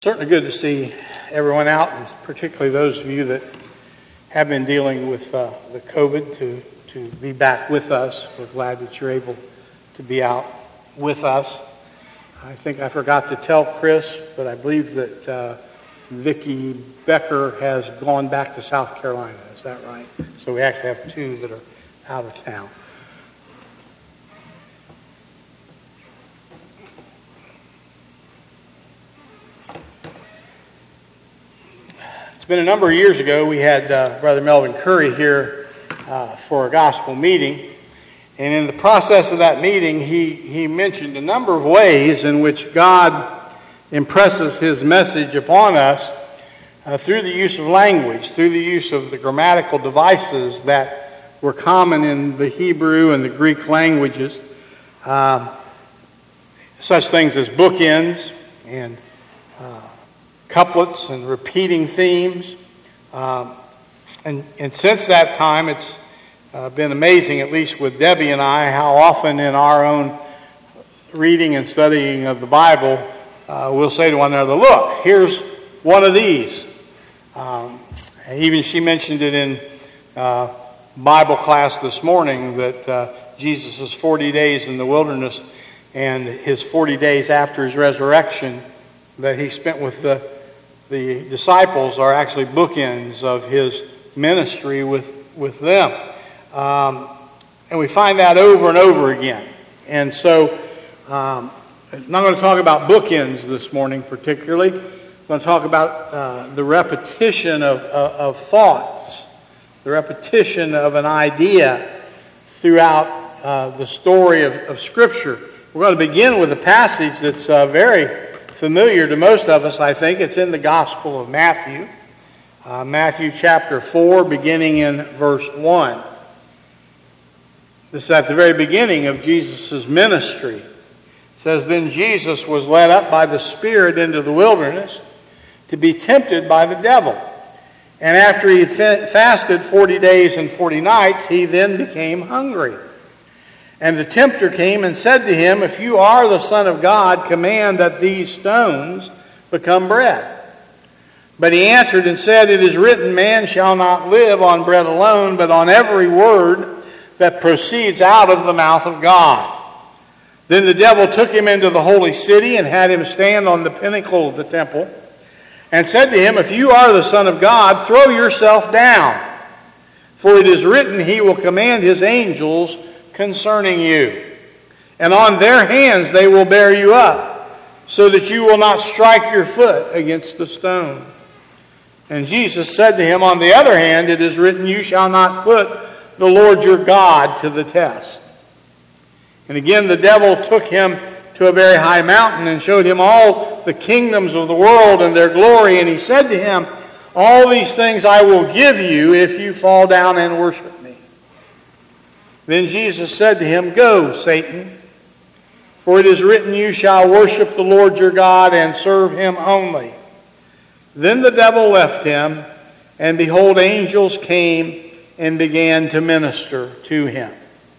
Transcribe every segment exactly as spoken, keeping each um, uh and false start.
Certainly good to see everyone out, and particularly those of you that have been dealing with uh, the COVID to, to be back with us. We're glad that you're able to be out with us. I think I forgot to tell Chris, but I believe that uh, Vicki Becker has gone back to South Carolina. Is that right? So we actually have two that are out of town. It's been a number of years ago. We had uh, Brother Melvin Curry here uh, for a gospel meeting. And in the process of that meeting, he, he mentioned a number of ways in which God impresses his message upon us uh, through the use of language, through the use of the grammatical devices that were common in the Hebrew and the Greek languages, uh, such things as bookends and uh, couplets and repeating themes. Um, and, and since that time, it's uh, been amazing, at least with Debbie and I, how often in our own reading and studying of the Bible, uh, we'll say to one another, look, here's one of these. Um, and even she mentioned it in uh, Bible class this morning that uh, Jesus' forty days in the wilderness and his forty days after his resurrection that he spent with the The disciples are actually bookends of his ministry with, with them. Um, and we find that over and over again. And so um, I'm not going to talk about bookends this morning particularly. I'm going to talk about uh, the repetition of, of, of thoughts, the repetition of an idea throughout uh, the story of, of Scripture. We're going to begin with a passage that's uh, very familiar to most of us, I think. It's in the Gospel of Matthew. Uh, Matthew chapter four, beginning in verse one. This is at the very beginning of Jesus' ministry. It says, Then Jesus was led up by the Spirit into the wilderness to be tempted by the devil. And after he had fasted forty days and forty nights, he then became hungry. And the tempter came and said to him, If you are the Son of God, command that these stones become bread. But he answered and said, It is written, Man shall not live on bread alone, but on every word that proceeds out of the mouth of God. Then the devil took him into the holy city and had him stand on the pinnacle of the temple and said to him, If you are the Son of God, throw yourself down. For it is written, He will command His angels concerning you, and on their hands they will bear you up, so that you will not strike your foot against the stone. And Jesus said to him, On the other hand, it is written, You shall not put the Lord your God to the test. And again the devil took him to a very high mountain and showed him all the kingdoms of the world and their glory, and he said to him, All these things I will give you if you fall down and worship me. Then Jesus said to him, Go, Satan, for it is written, You shall worship the Lord your God and serve him only. Then the devil left him, and behold, angels came and began to minister to him.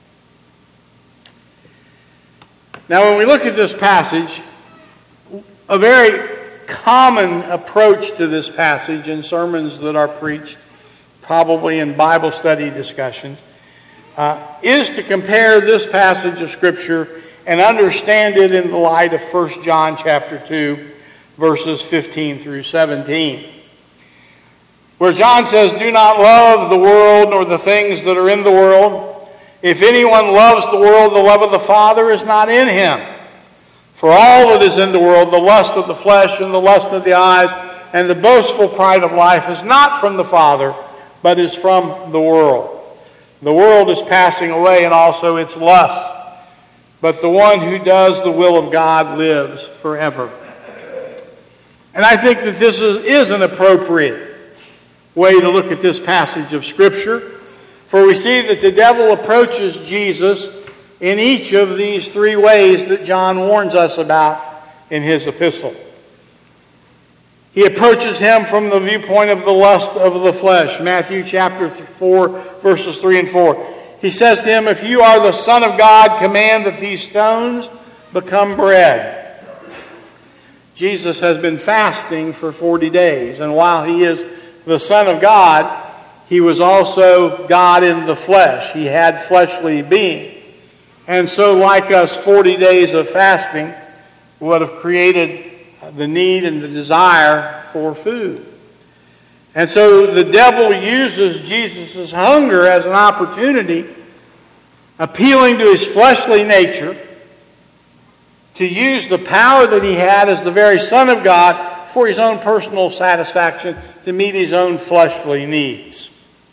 Now, when we look at this passage, a very common approach to this passage in sermons that are preached, probably in Bible study discussions, Uh, is to compare this passage of Scripture and understand it in the light of First John chapter two, verses fifteen through seventeen. Where John says, Do not love the world nor the things that are in the world. If anyone loves the world, the love of the Father is not in him. For all that is in the world, the lust of the flesh and the lust of the eyes and the boastful pride of life is not from the Father, but is from the world. The world is passing away and also its lust, but the one who does the will of God lives forever. And I think that this is, is an appropriate way to look at this passage of Scripture, for we see that the devil approaches Jesus in each of these three ways that John warns us about in his epistle. He approaches him from the viewpoint of the lust of the flesh. Matthew chapter four, verses three and four. He says to him, If you are the Son of God, command that these stones become bread. Jesus has been fasting for forty days. And while he is the Son of God, he was also God in the flesh. He had fleshly being. And so like us, forty days of fasting would have created the need and the desire for food. And so the devil uses Jesus' hunger as an opportunity, appealing to his fleshly nature, to use the power that he had as the very Son of God for his own personal satisfaction, to meet his own fleshly needs.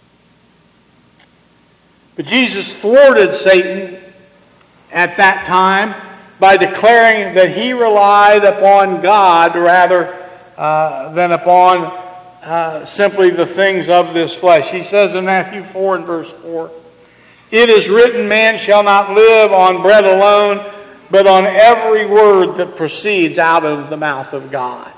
But Jesus thwarted Satan at that time by declaring that he relied upon God rather uh, than upon uh, simply the things of this flesh. He says in Matthew four and verse four, "It is written, man shall not live on bread alone, but on every word that proceeds out of the mouth of God."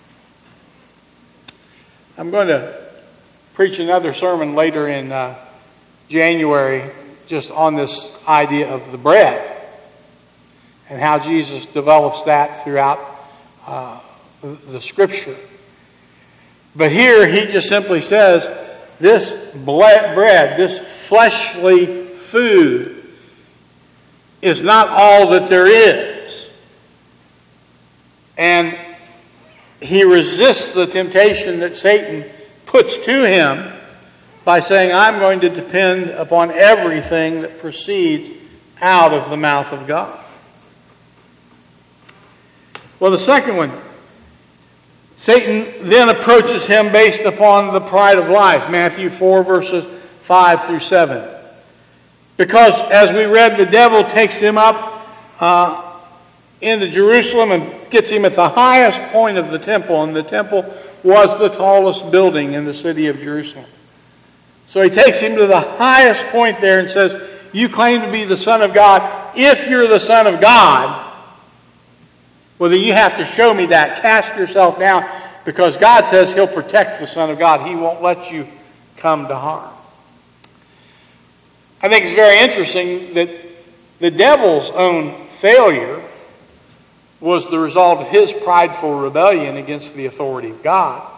I'm going to preach another sermon later in uh, January just on this idea of the bread and how Jesus develops that throughout uh, the Scripture. But here he just simply says, this bread, this fleshly food, is not all that there is. And he resists the temptation that Satan puts to him by saying, I'm going to depend upon everything that proceeds out of the mouth of God. Well, the second one, Satan then approaches him based upon the pride of life. Matthew four, verses five through seven. Because, as we read, the devil takes him up uh, into Jerusalem and gets him at the highest point of the temple. And the temple was the tallest building in the city of Jerusalem. So he takes him to the highest point there and says, you claim to be the Son of God. If you're the Son of God, well, then you have to show me that. Cast yourself down, because God says he'll protect the Son of God. He won't let you come to harm. I think it's very interesting that the devil's own failure was the result of his prideful rebellion against the authority of God.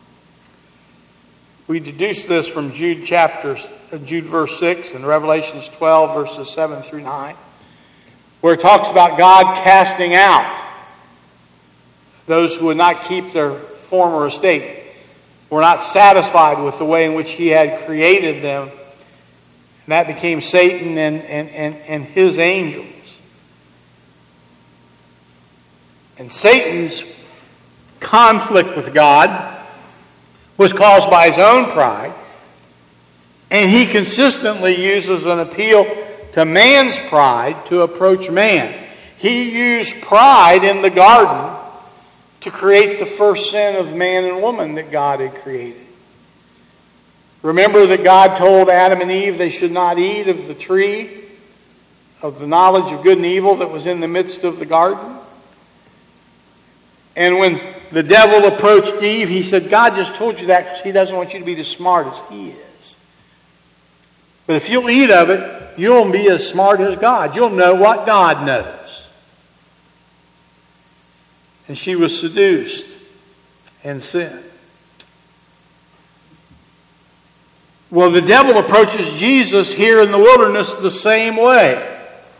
We deduce this from Jude chapter, Jude verse six and Revelations twelve verses seven through nine, where it talks about God casting out those who would not keep their former estate, were not satisfied with the way in which he had created them. And that became Satan and, and, and, and his angels. And Satan's conflict with God was caused by his own pride. And he consistently uses an appeal to man's pride to approach man. He used pride in the garden to create the first sin of man and woman that God had created. Remember that God told Adam and Eve they should not eat of the tree of the knowledge of good and evil that was in the midst of the garden? And when the devil approached Eve, he said, God just told you that because he doesn't want you to be as smart as he is. But if you'll eat of it, you'll be as smart as God. You'll know what God knows. And she was seduced and sinned. Well, the devil approaches Jesus here in the wilderness the same way.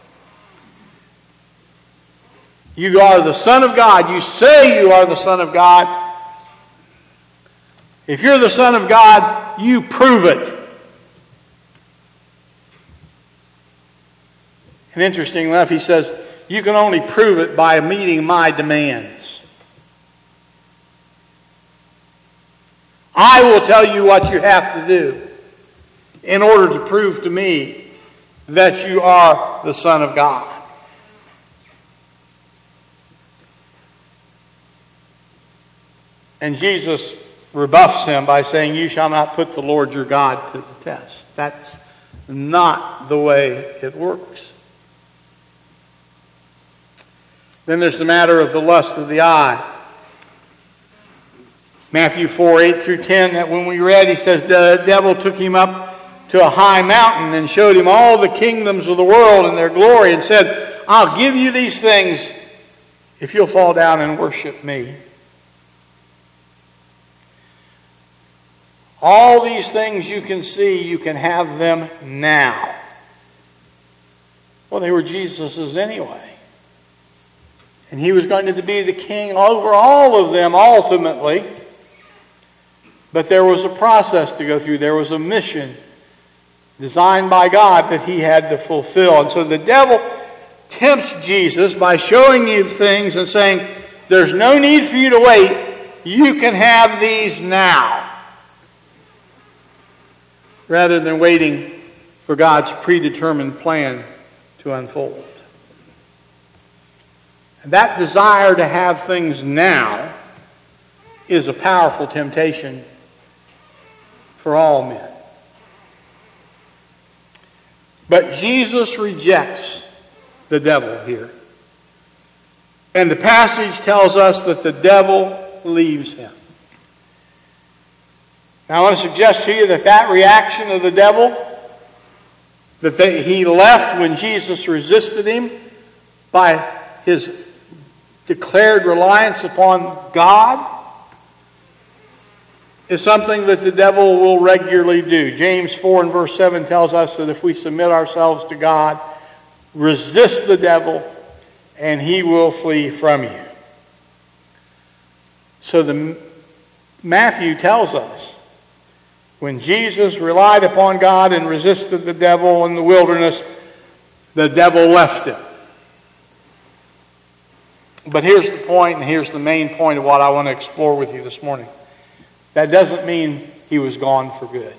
You are the Son of God. You say you are the Son of God. If you're the Son of God, you prove it. And interesting enough, he says, you can only prove it by meeting my demands. I will tell you what you have to do in order to prove to me that you are the Son of God. And Jesus rebuffs him by saying, you shall not put the Lord your God to the test. That's not the way it works. Then there's the matter of the lust of the eye. Matthew four, eight through ten, that when we read, he says, the devil took him up to a high mountain and showed him all the kingdoms of the world and their glory and said, I'll give you these things if you'll fall down and worship me. All these things you can see, you can have them now. Well, they were Jesus's anyway. And he was going to be the king over all of them ultimately. But there was a process to go through. There was a mission designed by God that he had to fulfill. And so the devil tempts Jesus by showing you things and saying, there's no need for you to wait. You can have these now. Rather than waiting for God's predetermined plan to unfold. And that desire to have things now is a powerful temptation for all men. But Jesus rejects the devil here. And the passage tells us that the devil leaves him. Now I want to suggest to you that that reaction of the devil, that they, he left when Jesus resisted him by his declared reliance upon God, is something that the devil will regularly do. James four and verse seven tells us that if we submit ourselves to God, resist the devil, and he will flee from you. So the Matthew tells us, when Jesus relied upon God and resisted the devil in the wilderness, the devil left him. But here's the point, and here's the main point of what I want to explore with you this morning. That doesn't mean he was gone for good.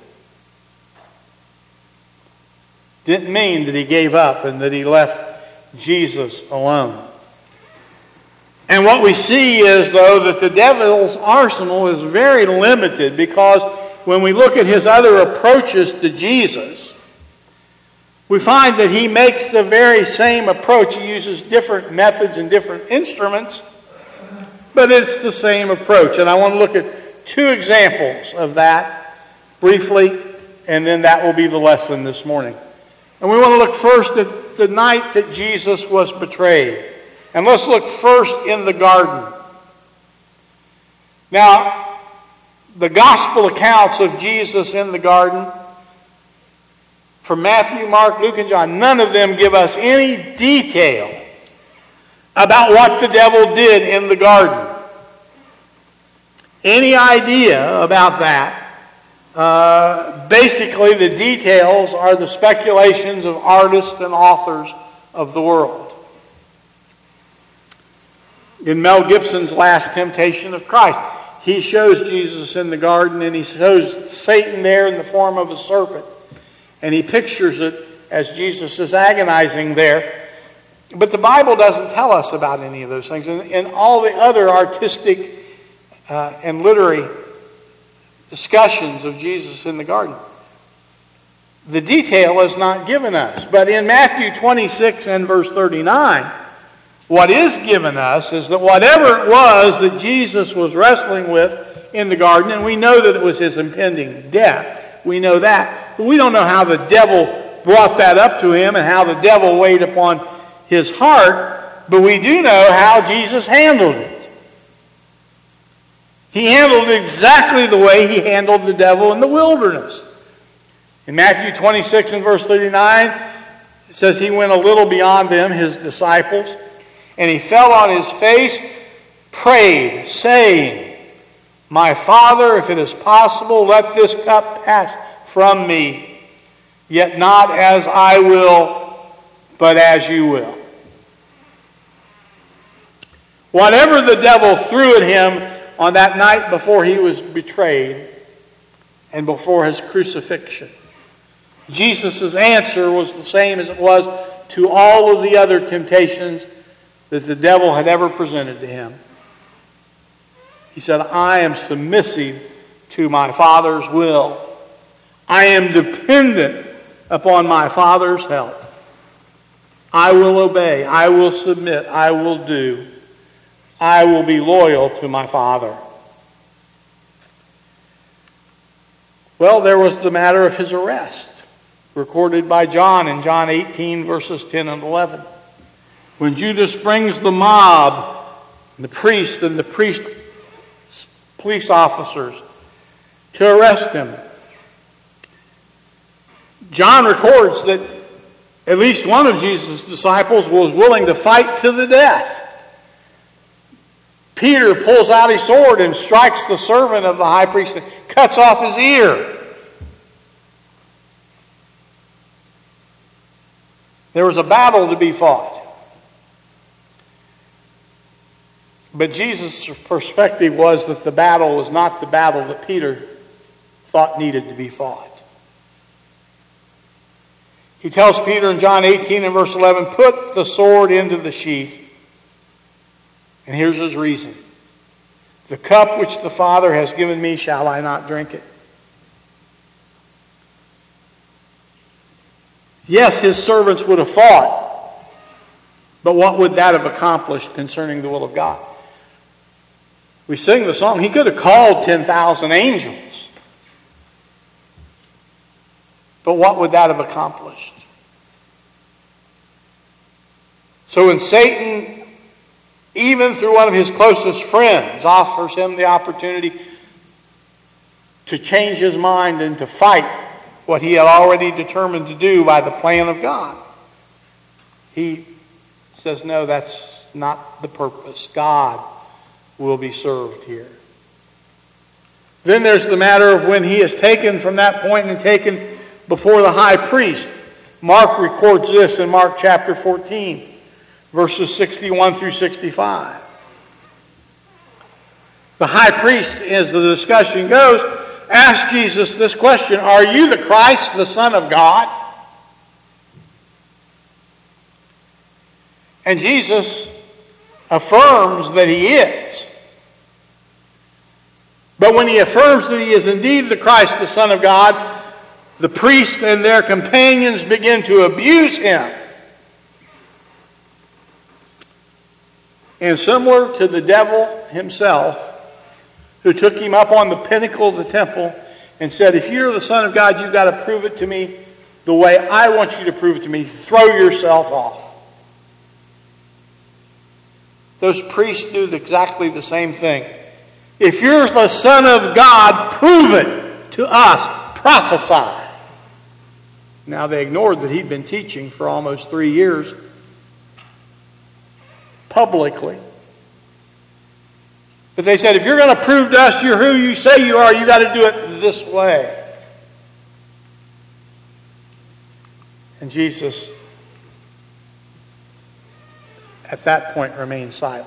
Didn't mean that he gave up and that he left Jesus alone. And what we see is, though, that the devil's arsenal is very limited, because when we look at his other approaches to Jesus, we find that he makes the very same approach. He uses different methods and different instruments, but it's the same approach. And I want to look at two examples of that briefly, and then that will be the lesson this morning. And we want to look first at the night that Jesus was betrayed. And let's look first in the garden. Now, the gospel accounts of Jesus in the garden, from Matthew, Mark, Luke, and John, none of them give us any detail about what the devil did in the garden. Any idea about that? Uh, basically, the details are the speculations of artists and authors of the world. In Mel Gibson's Last Temptation of Christ, he shows Jesus in the garden, and he shows Satan there in the form of a serpent. And he pictures it as Jesus is agonizing there. But the Bible doesn't tell us about any of those things. And, and all the other artistic uh, and literary discussions of Jesus in the garden, the detail is not given us. But in Matthew twenty-six and verse thirty-nine, what is given us is that whatever it was that Jesus was wrestling with in the garden, and we know that it was his impending death, we know that, but we don't know how the devil brought that up to him and how the devil weighed upon his heart, but we do know how Jesus handled it. He handled it exactly the way he handled the devil in the wilderness. In Matthew twenty-six and verse thirty-nine, it says he went a little beyond them, his disciples, and he fell on his face, prayed, saying, "My Father, if it is possible, let this cup pass from me. Yet not as I will, but as you will." Whatever the devil threw at him on that night before he was betrayed and before his crucifixion, Jesus' answer was the same as it was to all of the other temptations that the devil had ever presented to him. He said, "I am submissive to my Father's will. I am dependent upon my Father's help. I will obey. I will submit. I will do. I will be loyal to my Father." Well, there was the matter of his arrest, recorded by John in John eighteen, verses ten and eleven. When Judas brings the mob the priests and the priest police officers to arrest him. John records that at least one of Jesus' disciples was willing to fight to the death. Peter pulls out his sword and strikes the servant of the high priest and cuts off his ear. There was a battle to be fought. But Jesus' perspective was that the battle was not the battle that Peter thought needed to be fought. He tells Peter in John eighteen and verse eleven, put the sword into the sheath. And here's his reason. The cup which the Father has given me, shall I not drink it? Yes, his servants would have fought. But what would that have accomplished concerning the will of God? We sing the song, he could have called ten thousand angels. But what would that have accomplished? So when Satan, even through one of his closest friends, offers him the opportunity to change his mind and to fight what he had already determined to do by the plan of God, he says, no, that's not the purpose. God will be served here. Then there's the matter of when he is taken from that point and taken before the high priest. Mark records this in Mark chapter fourteen, verses sixty-one through sixty-five. The high priest, as the discussion goes, asks Jesus this question, are you the Christ, the Son of God? And Jesus affirms that he is. But when he affirms that he is indeed the Christ, the Son of God, the priests and their companions begin to abuse him. And similar to the devil himself, who took him up on the pinnacle of the temple and said, if you're the Son of God, you've got to prove it to me the way I want you to prove it to me. Throw yourself off. Those priests do exactly the same thing. If you're the Son of God, prove it to us. Prophesy. Now they ignored that he'd been teaching for almost three years publicly. But they said, if you're going to prove to us you're who you say you are, you got to do it this way. And Jesus, at that point, remained silent.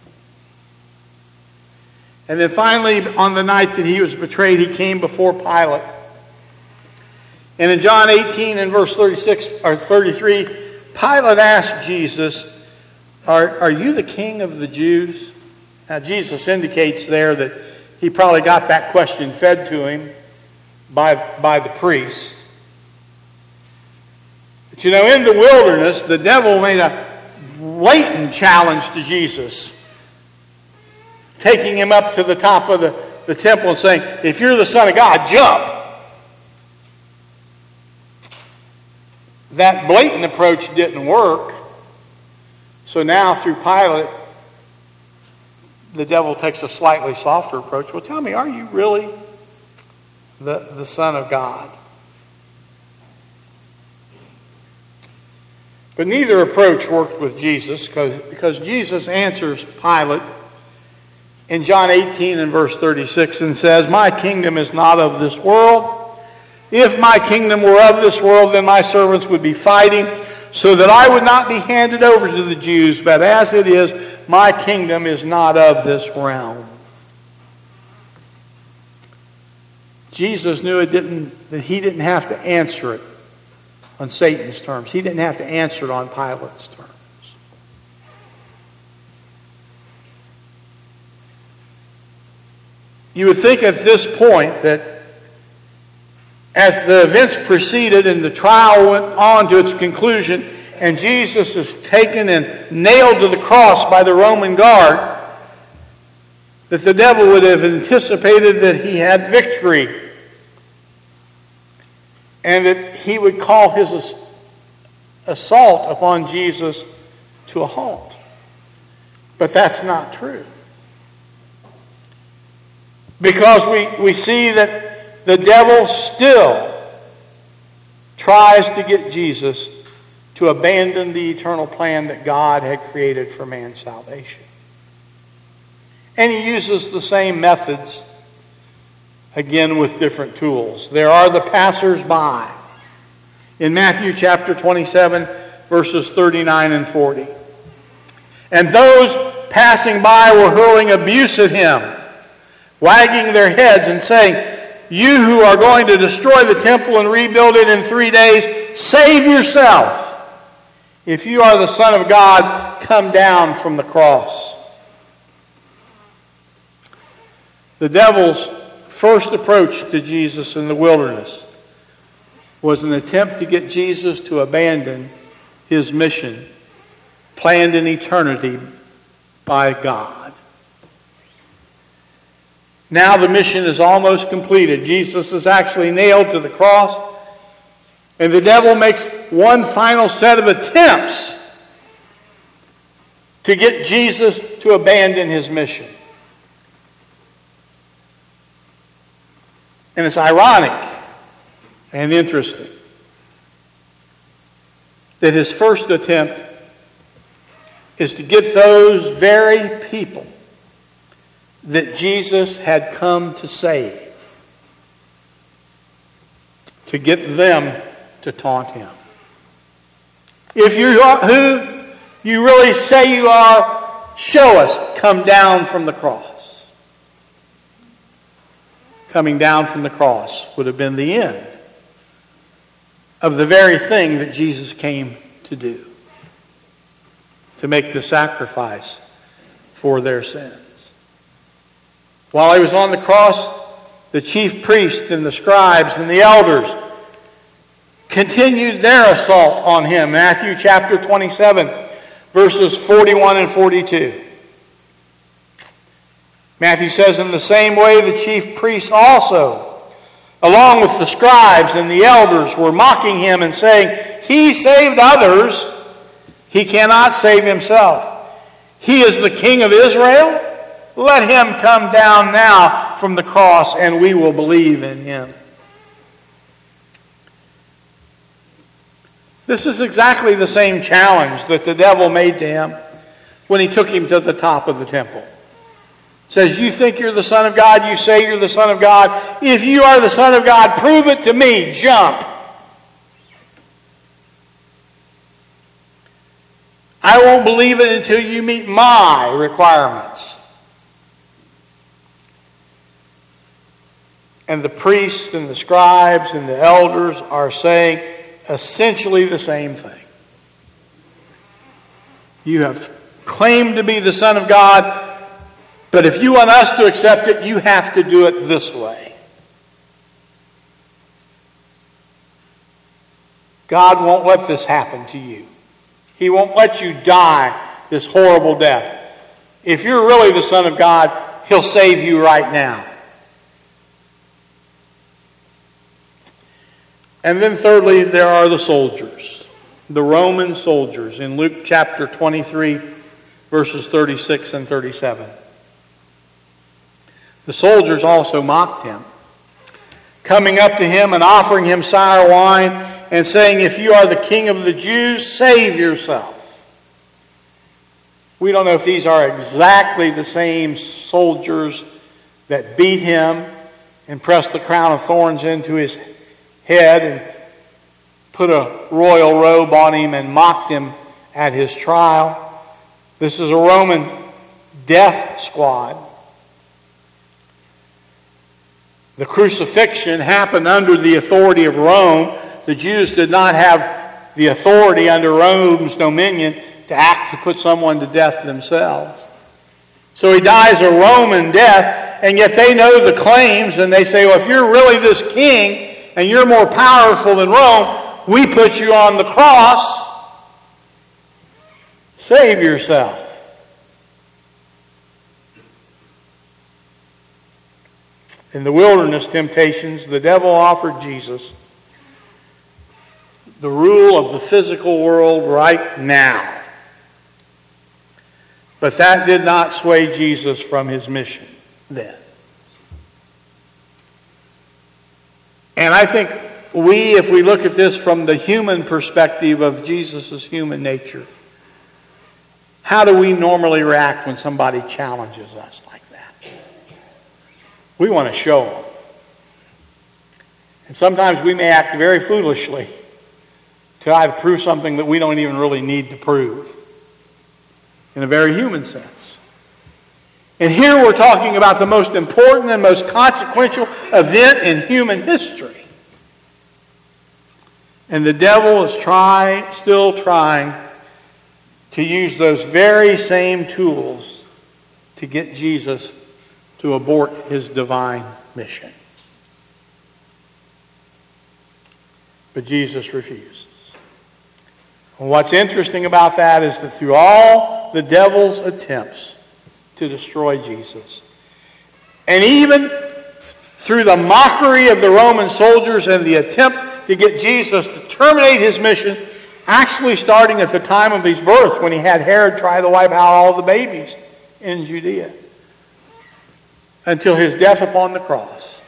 And then finally, on the night that he was betrayed, he came before Pilate. And in John eighteen and verse thirty-six or thirty-three, Pilate asked Jesus, are, are you the king of the Jews? Now Jesus indicates there that he probably got that question fed to him by, by the priests. But you know, in the wilderness, the devil made a blatant challenge to Jesus, taking him up to the top of the, the temple and saying, if you're the Son of God, jump. That blatant approach didn't work. So now through Pilate, the devil takes a slightly softer approach. Well, tell me, are you really the, the Son of God? But neither approach worked with Jesus, because, because Jesus answers Pilate in John eighteen and verse thirty-six and says, my kingdom is not of this world. If my kingdom were of this world, then my servants would be fighting so that I would not be handed over to the Jews. But as it is, my kingdom is not of this realm. Jesus knew it didn't, that he didn't have to answer it on Satan's terms. He didn't have to answer it on Pilate's terms. You would think at this point that as the events proceeded and the trial went on to its conclusion and Jesus is taken and nailed to the cross by the Roman guard, that the devil would have anticipated that he had victory and that he would call his assault upon Jesus to a halt. But that's not true. Because we, we see that the devil still tries to get Jesus to abandon the eternal plan that God had created for man's salvation. And he uses the same methods, again with different tools. There are the passers-by. In Matthew chapter twenty-seven, verses thirty-nine and forty. And those passing by were hurling abuse at him, wagging their heads and saying, "You who are going to destroy the temple and rebuild it in three days, save yourself. If you are the Son of God, come down from the cross." The devil's first approach to Jesus in the wilderness was an attempt to get Jesus to abandon his mission planned in eternity by God. Now the mission is almost completed. Jesus is actually nailed to the cross, and the devil makes one final set of attempts to get Jesus to abandon his mission. And it's ironic and interesting that his first attempt is to get those very people that Jesus had come to save, to get them to taunt him. If you are who you really say you are, show us. Come down from the cross. Coming down from the cross would have been the end of the very thing that Jesus came to do, to make the sacrifice for their sins. While he was on the cross, the chief priests and the scribes and the elders continued their assault on him. Matthew chapter twenty-seven, verses forty-one and forty-two. Matthew says, "In the same way the chief priests also, along with the scribes and the elders, were mocking him and saying, 'He saved others, he cannot save himself. He is the King of Israel. Let him come down now from the cross, and we will believe in him.'" This is exactly the same challenge that the devil made to him when he took him to the top of the temple. Says, "You think you're the Son of God, you say you're the Son of God. If you are the Son of God, prove it to me. Jump. I won't believe it until you meet my requirements." And the priests and the scribes and the elders are saying essentially the same thing. You have claimed to be the Son of God, but if you want us to accept it, you have to do it this way. God won't let this happen to you. He won't let you die this horrible death. If you're really the Son of God, he'll save you right now. And then thirdly, there are the soldiers, the Roman soldiers in Luke chapter twenty-three, verses thirty-six and thirty-seven. The soldiers also mocked him, coming up to him and offering him sour wine and saying, "If you are the King of the Jews, save yourself." We don't know if these are exactly the same soldiers that beat him and pressed the crown of thorns into his head and put a royal robe on him and mocked him at his trial. This is a Roman death squad. The crucifixion happened under the authority of Rome. The Jews did not have the authority under Rome's dominion to act to put someone to death themselves. So he dies a Roman death, and yet they know the claims, and they say, well, if you're really this king and you're more powerful than Rome, we put you on the cross. Save yourself. In the wilderness temptations, the devil offered Jesus the rule of the physical world right now. But that did not sway Jesus from his mission then. And I think we, if we look at this from the human perspective of Jesus' human nature, how do we normally react when somebody challenges us like that? We want to show them. And sometimes we may act very foolishly to try to prove something that we don't even really need to prove, in a very human sense. And here we're talking about the most important and most consequential event in human history. And the devil is try, still trying to use those very same tools to get Jesus to abort his divine mission. But Jesus refuses. And what's interesting about that is that through all the devil's attempts to destroy Jesus, and even through the mockery of the Roman soldiers and the attempt to get Jesus to terminate his mission, actually starting at the time of his birth when he had Herod try to wipe out all the babies in Judea, until his death upon the cross,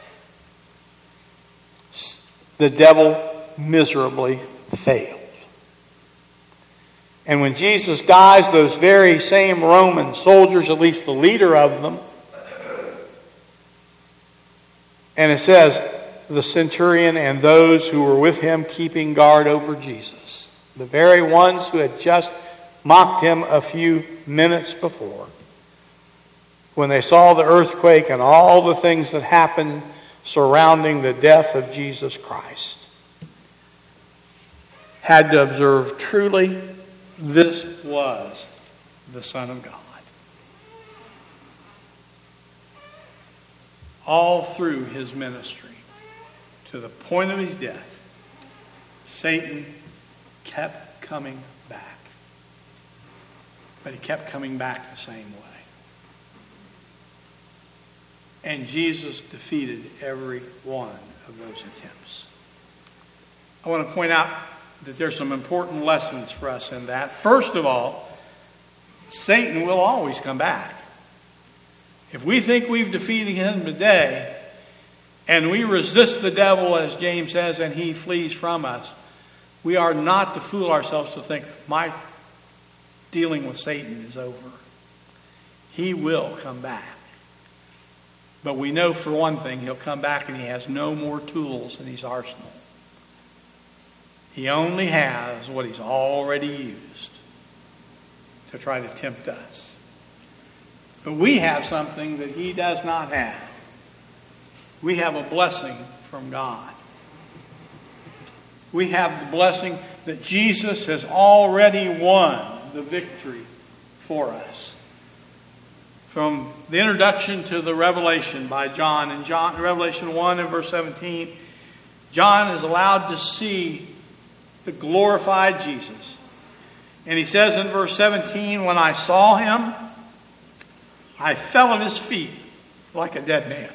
the devil miserably failed. And when Jesus dies, those very same Roman soldiers, at least the leader of them, and it says, the centurion and those who were with him keeping guard over Jesus, the very ones who had just mocked him a few minutes before, when they saw the earthquake and all the things that happened surrounding the death of Jesus Christ, had to observe, truly, this was the Son of God. All through his ministry, to the point of his death, Satan kept coming back. But he kept coming back the same way. And Jesus defeated every one of those attempts. I want to point out that there's some important lessons for us in that. First of all, Satan will always come back. If we think we've defeated him today, and we resist the devil, as James says, and he flees from us, we are not to fool ourselves to think, my dealing with Satan is over. He will come back. But we know for one thing, he'll come back and he has no more tools in his arsenal. He only has what he's already used to try to tempt us. But we have something that he does not have. We have a blessing from God. We have the blessing that Jesus has already won the victory for us. From the introduction to the Revelation by John, in John, Revelation one and verse seventeen, John is allowed to see the glorified Jesus. And he says in verse seventeen, when I saw him, I fell at his feet like a dead man.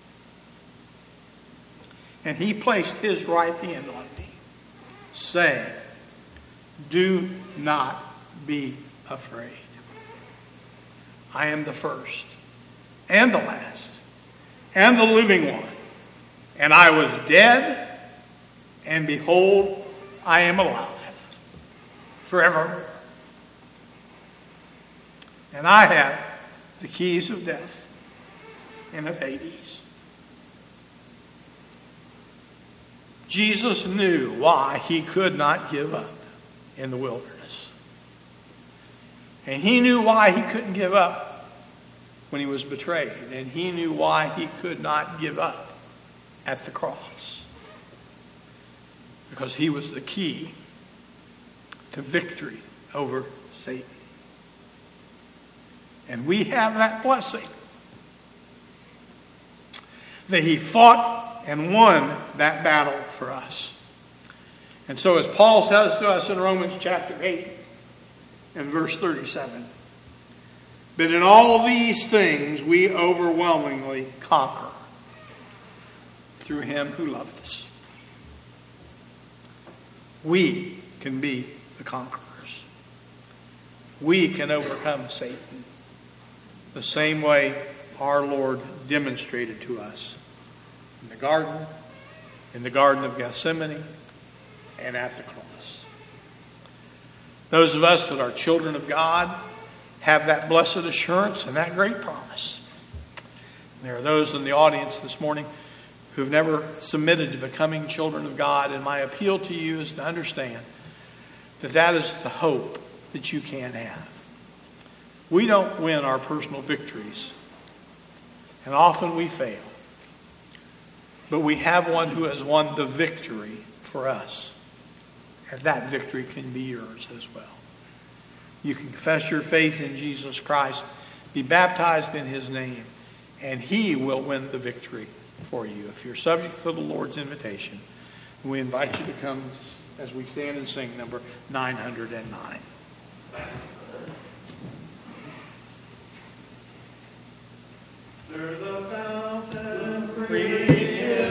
And he placed his right hand on me, saying, do not be afraid. I am the first and the last and the living one. And I was dead, and behold, I am alive forevermore. And I have the keys of death and of Hades. Jesus knew why he could not give up in the wilderness. And he knew why he couldn't give up when he was betrayed. And he knew why he could not give up at the cross. Because he was the key to victory over Satan. And we have that blessing that he fought and won that battle for us. And so as Paul says to us in Romans chapter eight and verse thirty-seven, but in all these things we overwhelmingly conquer through him who loved us. We can be the conquerors. we can overcome Satan the same way our Lord demonstrated to us in the garden, in the Garden of Gethsemane, and at the cross. Those of us that are children of God have that blessed assurance and that great promise. There are those in the audience this morning who've never submitted to becoming children of God, and my appeal to you is to understand that that is the hope that you can have. We don't win our personal victories, and often we fail. But we have one who has won the victory for us, and that victory can be yours as well. You can confess your faith in Jesus Christ, be baptized in his name, and he will win the victory for you. If you're subject to the Lord's invitation, we invite you to come as we stand and sing number nine hundred nine. There's a fountain free.